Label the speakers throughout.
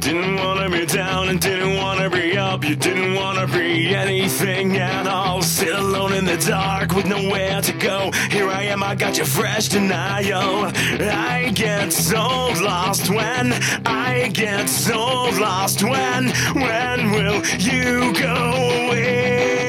Speaker 1: didn't wanna be down and didn't wanna be up. You didn't wanna be anything at all. Sit alone in the dark with nowhere to go. Here I am, I got your fresh denial. I get so lost when I get so lost when will you go away?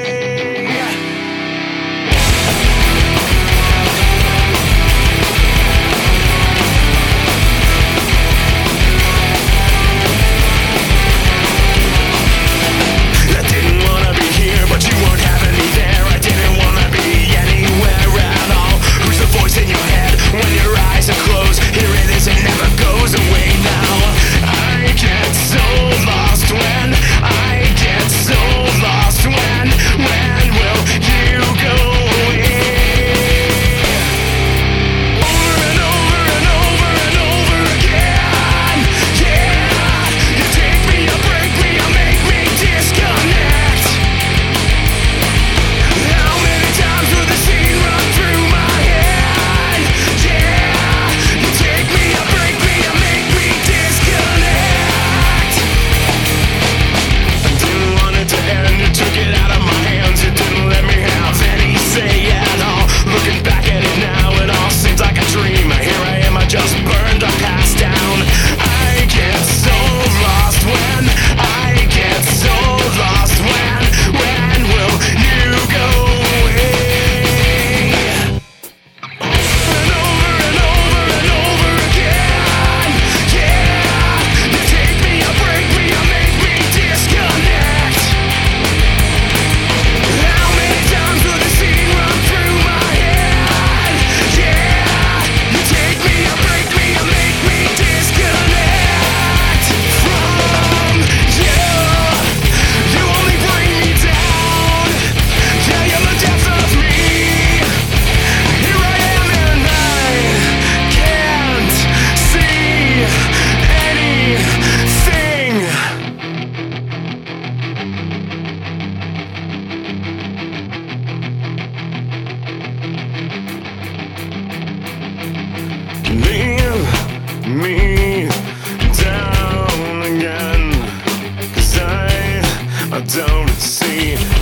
Speaker 1: Leave me down again, 'cause I don't see